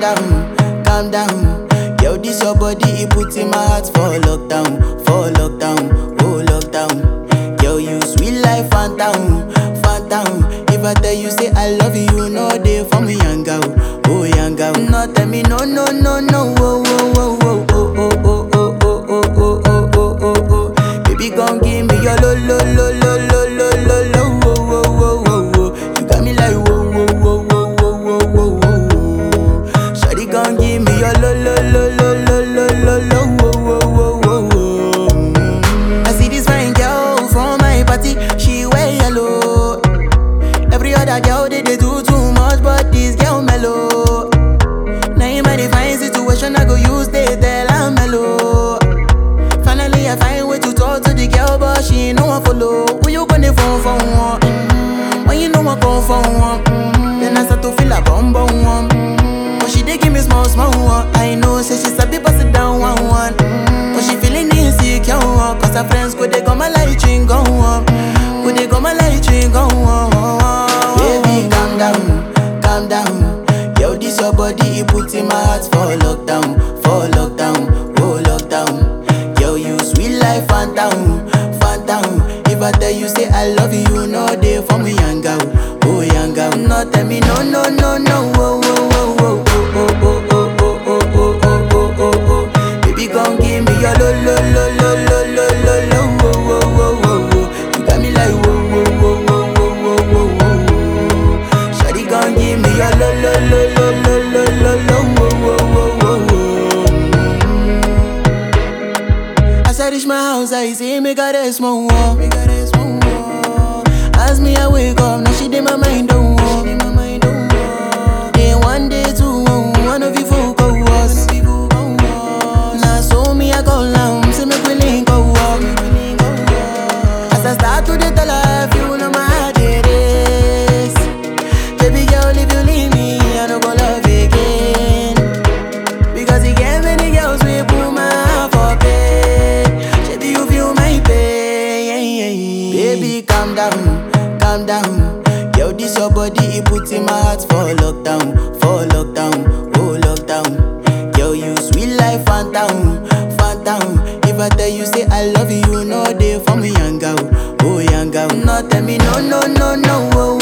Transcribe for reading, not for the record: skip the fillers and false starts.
calm down. Yo, this your body, it puts in my heart for lockdown, oh lockdown. Yo, you sweet life, phantom, phantom. If I tell you say I love you, you know they for me, young girl, oh young girl. No, tell me no, no, no, no, oh, oh, oh, oh, oh, oh, oh, oh, oh, oh, oh, oh, oh, oh. Baby, gon' give me your lo, lo, lo, lo, lo, lo, lo, lo, oh, oh, oh, oh, oh. You got me like whoa, whoa, whoa, whoa, whoa, whoa, whoa, whoa. Shawty gon' give me your lo, lo, lo, lo, lo, lo, lo, lo, oh, oh, oh, oh, oh. I see this fine girl from my party, she wear yellow. Every other girl they do too much, but this girl mellow. Now in my fine situation, I go use they tell I'm mellow. Finally I find way to talk to the girl, but she ain't no one follow. Who you gonna phone for one? When you know I come for one, then I start to feel a bum bum one. But she dey give me small small one. I know say she sabi pass it down one one. But she feeling insecure one, cause her friends go they go my light ring go on, go they go my light ring go on. Baby, calm down, calm down. Yo, this your body, it puts in my heart for lockdown, oh lockdown. Yo, you sweet life, phantom, phantom. If I tell you say I love you, you know they for me, young girl, oh young girl. No, tell me no, no, no, no, oh, oh, oh, oh, oh, oh, oh, oh, oh, oh, oh, oh, oh, oh. Baby, gon' give me your lo, lo, lo, lo, lo, lo, lo, lo, oh, oh, oh, oh, oh. You got me like whoa, whoa, whoa, whoa, whoa, whoa, whoa, whoa. Shawty gon' give me your lo, lo, lo, lo, lo, lo, lo, lo, oh, oh, oh, oh, oh. As I reach my house, I see me got a small wall. As me I wake up, now she did my mind don't walk. Day one, day two, one of you folk go was. Now so me I go down, see me willing go walk. As I start to the tell her, you know my heart it is. Baby girl, if you leave me, I don't go love again. Because you gave many girls we put my heart for pain. Baby, you feel my pain. Baby, calm down, calm down. Yo, this your body, it puts in my heart for lockdown, oh lockdown. Yo, you sweet life, phantom, phantom. If I tell you say I love you, you know they for me, young girl, oh young girl. No, tell me no, no, no, no, oh,